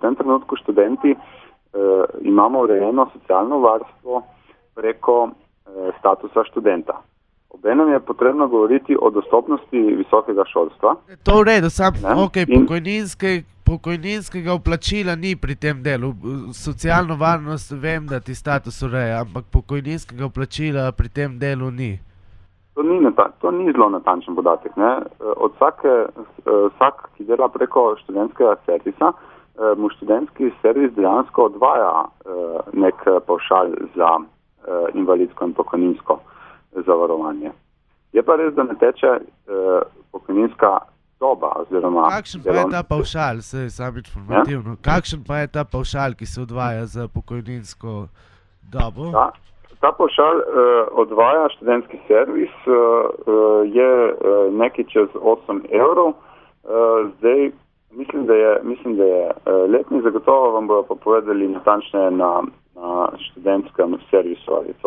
tem trenutku študenti imamo urejeno socialno varstvo preko statusa študenta. Obenem je potrebno govoriti o dostopnosti visokega šolstva. To v redu, pokojninskega vplačila ni pri tem delu. Socialno varnost vem, da ti status ureja, ampak pokojninskega vplačila pri tem delu ni. To ni zelo natančen podatek. Ne? Vsak, ki dela preko študentskega servisa, mu študentski servis dejansko odvaja nek pavšal za invalidsko in pokojninsko zavarovanje. Je pa res, da ne teče pokojninska doba oziroma... Kakšen pa je ta pavšal, sam informativno, kakšen pa je ta pavšal, ki se odvaja za pokojninsko dobo? Ta pavšal odvaja študentski servis, je nekaj čez 8 evrov. Zdaj, mislim, da je letni, zagotovo vam bodo pa povedali natančneje na študentskem servisu ali